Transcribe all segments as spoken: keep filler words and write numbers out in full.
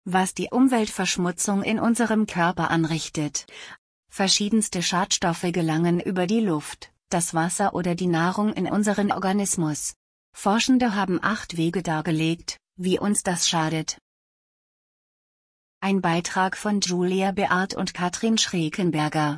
Was die Umweltverschmutzung in unserem Körper anrichtet. Verschiedenste Schadstoffe gelangen über die Luft, das Wasser oder die Nahrung in unseren Organismus. Forschende haben acht Wege dargelegt, wie uns das schadet. Ein Beitrag von Julia Beard und Katrin Schrekenberger.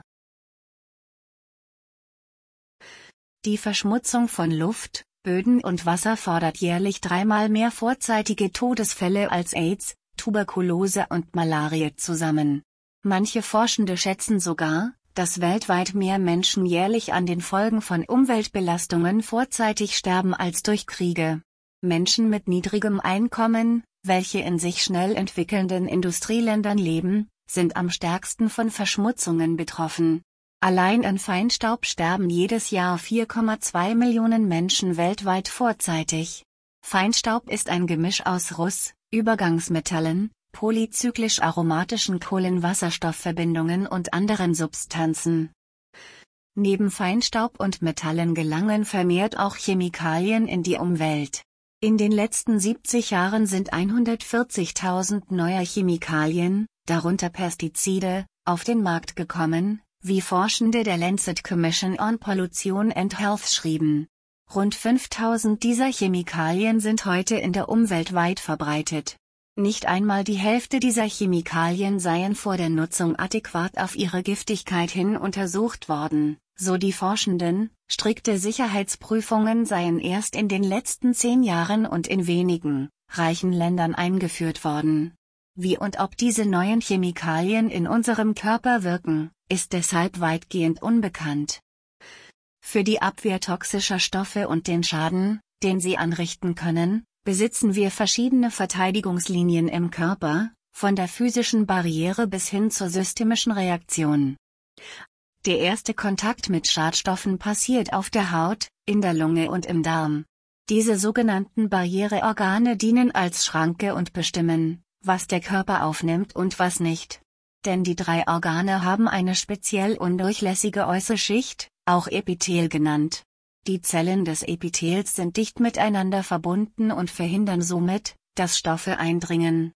Die Verschmutzung von Luft, Böden und Wasser fordert jährlich dreimal mehr vorzeitige Todesfälle als AIDS, Tuberkulose und Malaria zusammen. Manche Forschende schätzen sogar, dass weltweit mehr Menschen jährlich an den Folgen von Umweltbelastungen vorzeitig sterben als durch Kriege. Menschen mit niedrigem Einkommen, welche in sich schnell entwickelnden Industrieländern leben, sind am stärksten von Verschmutzungen betroffen. Allein an Feinstaub sterben jedes Jahr vier Komma zwei Millionen Menschen weltweit vorzeitig. Feinstaub ist ein Gemisch aus Ruß, Übergangsmetallen, polyzyklisch aromatischen Kohlenwasserstoffverbindungen und anderen Substanzen. Neben Feinstaub und Metallen gelangen vermehrt auch Chemikalien in die Umwelt. In den letzten siebzig Jahren sind hundertvierzigtausend neue Chemikalien, darunter Pestizide, auf den Markt gekommen, wie Forschende der Lancet Commission on Pollution and Health schrieben. Rund fünftausend dieser Chemikalien sind heute in der Umwelt weit verbreitet. Nicht einmal die Hälfte dieser Chemikalien seien vor der Nutzung adäquat auf ihre Giftigkeit hin untersucht worden, so die Forschenden. Strikte Sicherheitsprüfungen seien erst in den letzten zehn Jahren und in wenigen, reichen Ländern eingeführt worden. Wie und ob diese neuen Chemikalien in unserem Körper wirken, ist deshalb weitgehend unbekannt. Für die Abwehr toxischer Stoffe und den Schaden, den sie anrichten können, besitzen wir verschiedene Verteidigungslinien im Körper, von der physischen Barriere bis hin zur systemischen Reaktion. Der erste Kontakt mit Schadstoffen passiert auf der Haut, in der Lunge und im Darm. Diese sogenannten Barriereorgane dienen als Schranke und bestimmen, was der Körper aufnimmt und was nicht. Denn die drei Organe haben eine speziell undurchlässige Äußerschicht, auch Epithel genannt. Die Zellen des Epithels sind dicht miteinander verbunden und verhindern somit, dass Stoffe eindringen.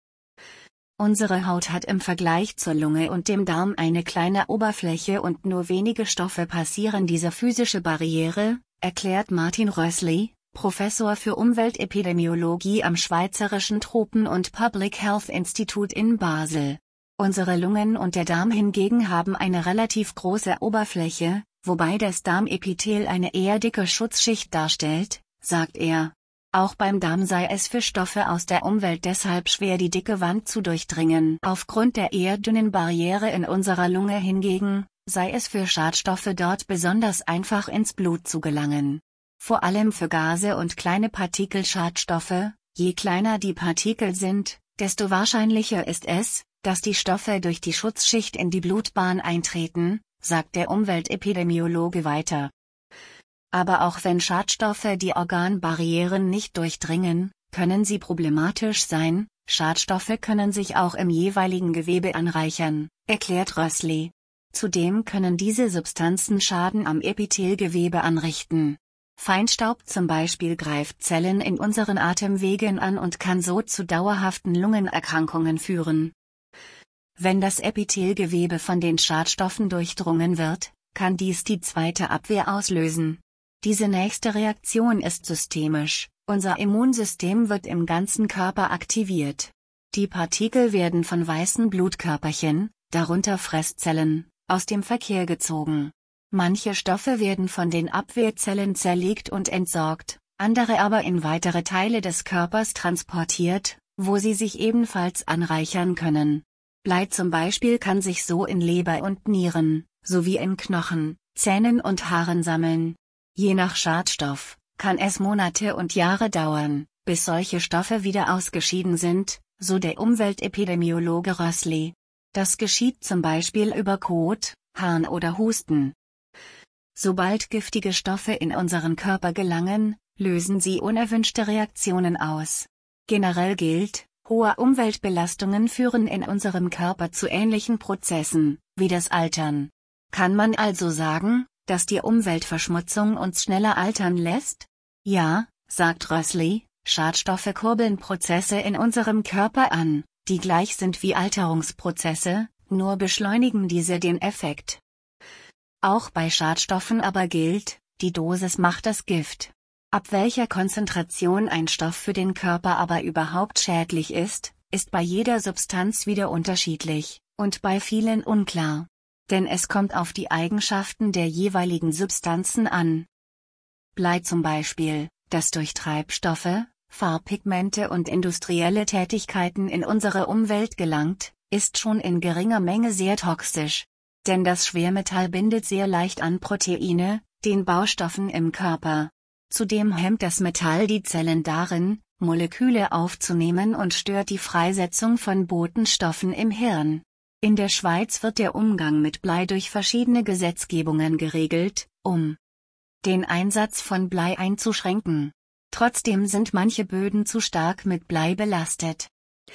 Unsere Haut hat im Vergleich zur Lunge und dem Darm eine kleine Oberfläche und nur wenige Stoffe passieren diese physische Barriere, erklärt Martin Rössli, Professor für Umweltepidemiologie am Schweizerischen Tropen- und Public Health Institute in Basel. Unsere Lungen und der Darm hingegen haben eine relativ große Oberfläche, wobei das Darmepithel eine eher dicke Schutzschicht darstellt, sagt er. Auch beim Darm sei es für Stoffe aus der Umwelt deshalb schwer, die dicke Wand zu durchdringen. Aufgrund der eher dünnen Barriere in unserer Lunge hingegen, sei es für Schadstoffe dort besonders einfach ins Blut zu gelangen. Vor allem für Gase und kleine Partikelschadstoffe, je kleiner die Partikel sind, desto wahrscheinlicher ist es, dass die Stoffe durch die Schutzschicht in die Blutbahn eintreten, sagt der Umweltepidemiologe weiter. Aber auch wenn Schadstoffe die Organbarrieren nicht durchdringen, können sie problematisch sein. Schadstoffe können sich auch im jeweiligen Gewebe anreichern, erklärt Rössli. Zudem können diese Substanzen Schaden am Epithelgewebe anrichten. Feinstaub zum Beispiel greift Zellen in unseren Atemwegen an und kann so zu dauerhaften Lungenerkrankungen führen. Wenn das Epithelgewebe von den Schadstoffen durchdrungen wird, kann dies die zweite Abwehr auslösen. Diese nächste Reaktion ist systemisch, unser Immunsystem wird im ganzen Körper aktiviert. Die Partikel werden von weißen Blutkörperchen, darunter Fresszellen, aus dem Verkehr gezogen. Manche Stoffe werden von den Abwehrzellen zerlegt und entsorgt, andere aber in weitere Teile des Körpers transportiert, wo sie sich ebenfalls anreichern können. Blei zum Beispiel kann sich so in Leber und Nieren, sowie in Knochen, Zähnen und Haaren sammeln. Je nach Schadstoff, kann es Monate und Jahre dauern, bis solche Stoffe wieder ausgeschieden sind, so der Umweltepidemiologe Rössli. Das geschieht zum Beispiel über Kot, Harn oder Husten. Sobald giftige Stoffe in unseren Körper gelangen, lösen sie unerwünschte Reaktionen aus. Generell gilt, hohe Umweltbelastungen führen in unserem Körper zu ähnlichen Prozessen, wie das Altern. Kann man also sagen, dass die Umweltverschmutzung uns schneller altern lässt? Ja, sagt Rössli, Schadstoffe kurbeln Prozesse in unserem Körper an, die gleich sind wie Alterungsprozesse, nur beschleunigen diese den Effekt. Auch bei Schadstoffen aber gilt, die Dosis macht das Gift. Ab welcher Konzentration ein Stoff für den Körper aber überhaupt schädlich ist, ist bei jeder Substanz wieder unterschiedlich, und bei vielen unklar. Denn es kommt auf die Eigenschaften der jeweiligen Substanzen an. Blei zum Beispiel, das durch Treibstoffe, Farbpigmente und industrielle Tätigkeiten in unsere Umwelt gelangt, ist schon in geringer Menge sehr toxisch. Denn das Schwermetall bindet sehr leicht an Proteine, den Baustoffen im Körper. Zudem hemmt das Metall die Zellen darin, Moleküle aufzunehmen und stört die Freisetzung von Botenstoffen im Hirn. In der Schweiz wird der Umgang mit Blei durch verschiedene Gesetzgebungen geregelt, um den Einsatz von Blei einzuschränken. Trotzdem sind manche Böden zu stark mit Blei belastet.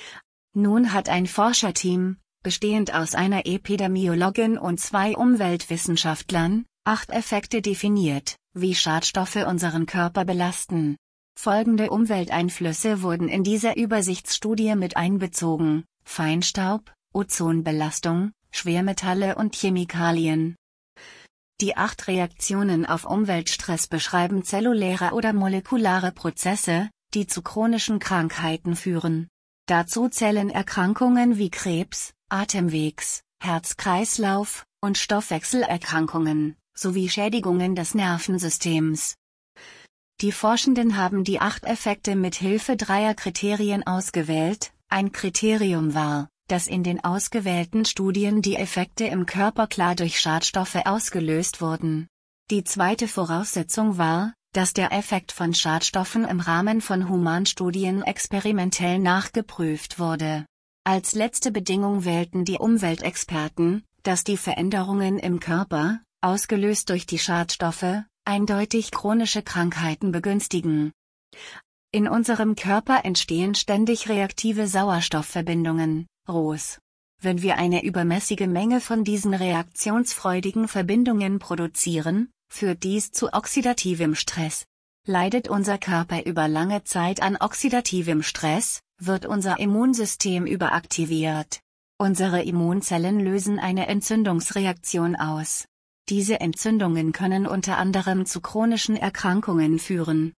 Nun hat ein Forscherteam, bestehend aus einer Epidemiologin und zwei Umweltwissenschaftlern, acht Effekte definiert, wie Schadstoffe unseren Körper belasten. Folgende Umwelteinflüsse wurden in dieser Übersichtsstudie mit einbezogen: Feinstaub, Ozonbelastung, Schwermetalle und Chemikalien. Die acht Reaktionen auf Umweltstress beschreiben zelluläre oder molekulare Prozesse, die zu chronischen Krankheiten führen. Dazu zählen Erkrankungen wie Krebs, Atemwegs-, Herz-Kreislauf- und Stoffwechselerkrankungen, sowie Schädigungen des Nervensystems. Die Forschenden haben die acht Effekte mit Hilfe dreier Kriterien ausgewählt. Ein Kriterium war, dass in den ausgewählten Studien die Effekte im Körper klar durch Schadstoffe ausgelöst wurden. Die zweite Voraussetzung war, dass der Effekt von Schadstoffen im Rahmen von Humanstudien experimentell nachgeprüft wurde. Als letzte Bedingung wählten die Umweltexperten, dass die Veränderungen im Körper, ausgelöst durch die Schadstoffe, eindeutig chronische Krankheiten begünstigen. In unserem Körper entstehen ständig reaktive Sauerstoffverbindungen, R O S. Wenn wir eine übermäßige Menge von diesen reaktionsfreudigen Verbindungen produzieren, führt dies zu oxidativem Stress. Leidet unser Körper über lange Zeit an oxidativem Stress, wird unser Immunsystem überaktiviert. Unsere Immunzellen lösen eine Entzündungsreaktion aus. Diese Entzündungen können unter anderem zu chronischen Erkrankungen führen.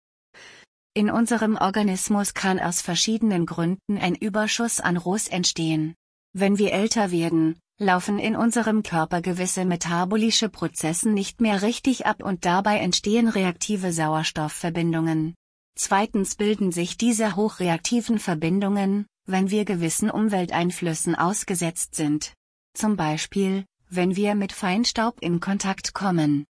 In unserem Organismus kann aus verschiedenen Gründen ein Überschuss an R O S entstehen. Wenn wir älter werden, laufen in unserem Körper gewisse metabolische Prozesse nicht mehr richtig ab und dabei entstehen reaktive Sauerstoffverbindungen. Zweitens bilden sich diese hochreaktiven Verbindungen, wenn wir gewissen Umwelteinflüssen ausgesetzt sind. Zum Beispiel, wenn wir mit Feinstaub in Kontakt kommen.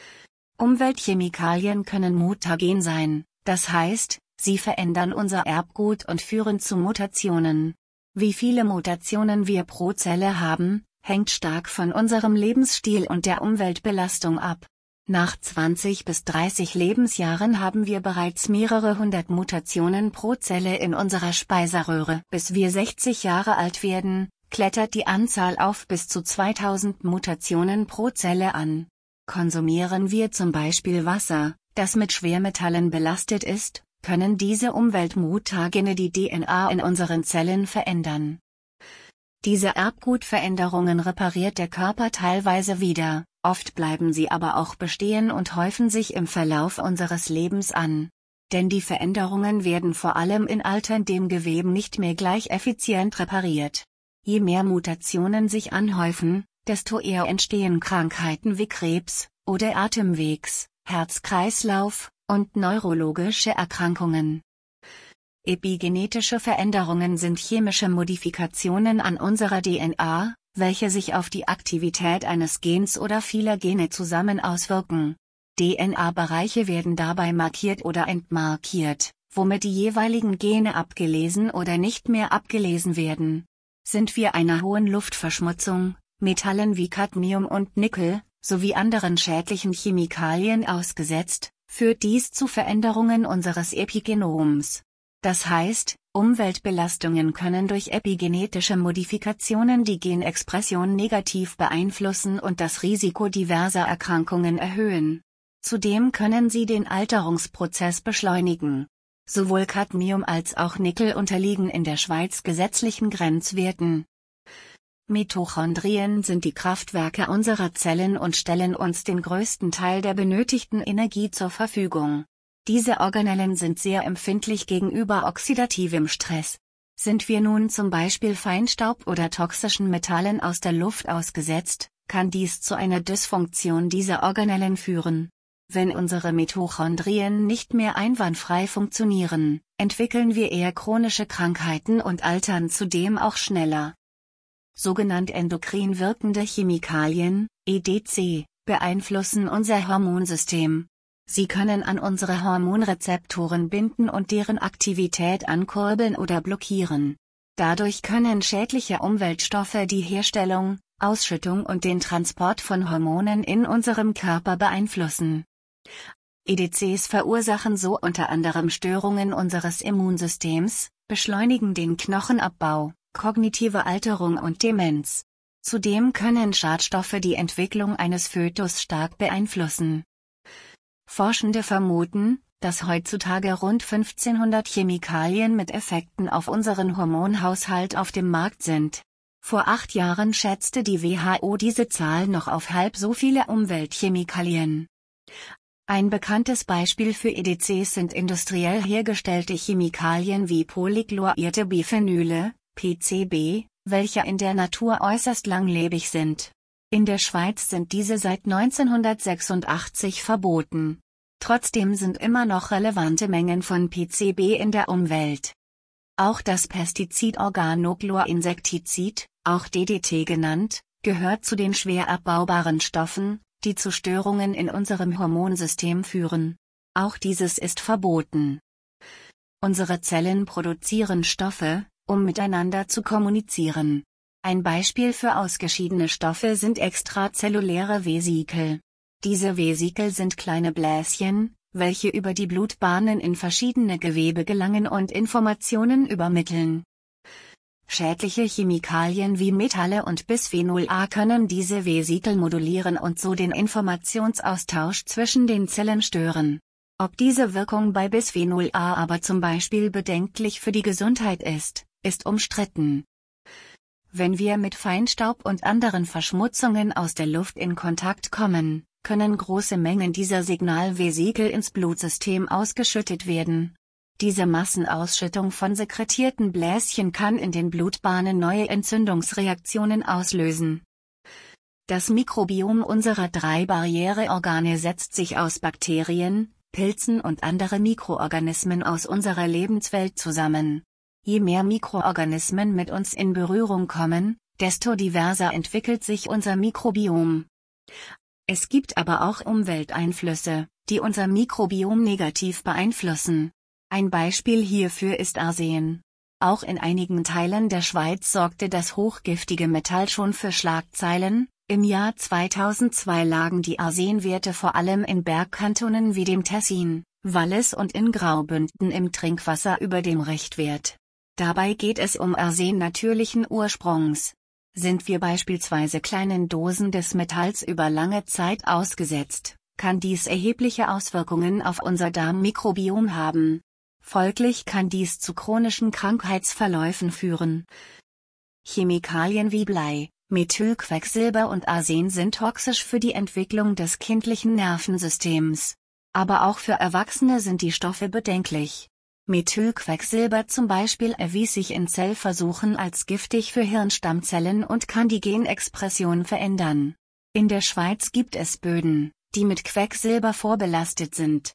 Umweltchemikalien können mutagen sein, das heißt, sie verändern unser Erbgut und führen zu Mutationen. Wie viele Mutationen wir pro Zelle haben, hängt stark von unserem Lebensstil und der Umweltbelastung ab. Nach zwanzig bis dreißig Lebensjahren haben wir bereits mehrere hundert Mutationen pro Zelle in unserer Speiseröhre. Bis wir sechzig Jahre alt werden, klettert die Anzahl auf bis zu zweitausend Mutationen pro Zelle an. Konsumieren wir zum Beispiel Wasser, das mit Schwermetallen belastet ist, können diese Umweltmutagene die D N A in unseren Zellen verändern. Diese Erbgutveränderungen repariert der Körper teilweise wieder, oft bleiben sie aber auch bestehen und häufen sich im Verlauf unseres Lebens an. Denn die Veränderungen werden vor allem in alterndem Gewebe nicht mehr gleich effizient repariert. Je mehr Mutationen sich anhäufen, desto eher entstehen Krankheiten wie Krebs oder Atemwegs-, Herz-Kreislauf- und neurologische Erkrankungen. Epigenetische Veränderungen sind chemische Modifikationen an unserer D N A, welche sich auf die Aktivität eines Gens oder vieler Gene zusammen auswirken. D N A-Bereiche werden dabei markiert oder entmarkiert, womit die jeweiligen Gene abgelesen oder nicht mehr abgelesen werden. Sind wir einer hohen Luftverschmutzung, Metallen wie Cadmium und Nickel, sowie anderen schädlichen Chemikalien ausgesetzt, führt dies zu Veränderungen unseres Epigenoms. Das heißt, Umweltbelastungen können durch epigenetische Modifikationen die Genexpression negativ beeinflussen und das Risiko diverser Erkrankungen erhöhen. Zudem können sie den Alterungsprozess beschleunigen. Sowohl Cadmium als auch Nickel unterliegen in der Schweiz gesetzlichen Grenzwerten. Mitochondrien sind die Kraftwerke unserer Zellen und stellen uns den größten Teil der benötigten Energie zur Verfügung. Diese Organellen sind sehr empfindlich gegenüber oxidativem Stress. Sind wir nun zum Beispiel Feinstaub oder toxischen Metallen aus der Luft ausgesetzt, kann dies zu einer Dysfunktion dieser Organellen führen. Wenn unsere Mitochondrien nicht mehr einwandfrei funktionieren, entwickeln wir eher chronische Krankheiten und altern zudem auch schneller. Sogenannt endokrin wirkende Chemikalien, E D C, beeinflussen unser Hormonsystem. Sie können an unsere Hormonrezeptoren binden und deren Aktivität ankurbeln oder blockieren. Dadurch können schädliche Umweltstoffe die Herstellung, Ausschüttung und den Transport von Hormonen in unserem Körper beeinflussen. E D Cs verursachen so unter anderem Störungen unseres Immunsystems, beschleunigen den Knochenabbau, kognitive Alterung und Demenz. Zudem können Schadstoffe die Entwicklung eines Fötus stark beeinflussen. Forschende vermuten, dass heutzutage rund fünfzehnhundert Chemikalien mit Effekten auf unseren Hormonhaushalt auf dem Markt sind. Vor acht Jahren schätzte die W H O diese Zahl noch auf halb so viele Umweltchemikalien. Ein bekanntes Beispiel für E D Cs sind industriell hergestellte Chemikalien wie polychlorierte Biphenyle, P C B, welche in der Natur äußerst langlebig sind. In der Schweiz sind diese seit neunzehnhundertsechsundachtzig verboten. Trotzdem sind immer noch relevante Mengen von P C B in der Umwelt. Auch das Pestizid Organochlorinsektizid, auch D D T genannt, gehört zu den schwer abbaubaren Stoffen, die zu Störungen in unserem Hormonsystem führen. Auch dieses ist verboten. Unsere Zellen produzieren Stoffe, um miteinander zu kommunizieren. Ein Beispiel für ausgeschiedene Stoffe sind extrazelluläre Vesikel. Diese Vesikel sind kleine Bläschen, welche über die Blutbahnen in verschiedene Gewebe gelangen und Informationen übermitteln. Schädliche Chemikalien wie Metalle und Bisphenol A können diese Vesikel modulieren und so den Informationsaustausch zwischen den Zellen stören. Ob diese Wirkung bei Bisphenol A aber zum Beispiel bedenklich für die Gesundheit ist, ist umstritten. Wenn wir mit Feinstaub und anderen Verschmutzungen aus der Luft in Kontakt kommen, können große Mengen dieser Signalvesikel ins Blutsystem ausgeschüttet werden. Diese Massenausschüttung von sekretierten Bläschen kann in den Blutbahnen neue Entzündungsreaktionen auslösen. Das Mikrobiom unserer drei Barriereorgane setzt sich aus Bakterien, Pilzen und andere Mikroorganismen aus unserer Lebenswelt zusammen. Je mehr Mikroorganismen mit uns in Berührung kommen, desto diverser entwickelt sich unser Mikrobiom. Es gibt aber auch Umwelteinflüsse, die unser Mikrobiom negativ beeinflussen. Ein Beispiel hierfür ist Arsen. Auch in einigen Teilen der Schweiz sorgte das hochgiftige Metall schon für Schlagzeilen. Im Jahr zweitausendzwei lagen die Arsenwerte vor allem in Bergkantonen wie dem Tessin, Wallis und in Graubünden im Trinkwasser über dem Richtwert. Dabei geht es um Arsen natürlichen Ursprungs. Sind wir beispielsweise kleinen Dosen des Metalls über lange Zeit ausgesetzt, kann dies erhebliche Auswirkungen auf unser Darmmikrobiom haben. Folglich kann dies zu chronischen Krankheitsverläufen führen. Chemikalien wie Blei, Methylquecksilber und Arsen sind toxisch für die Entwicklung des kindlichen Nervensystems. Aber auch für Erwachsene sind die Stoffe bedenklich. Methylquecksilber zum Beispiel erwies sich in Zellversuchen als giftig für Hirnstammzellen und kann die Genexpression verändern. In der Schweiz gibt es Böden, die mit Quecksilber vorbelastet sind.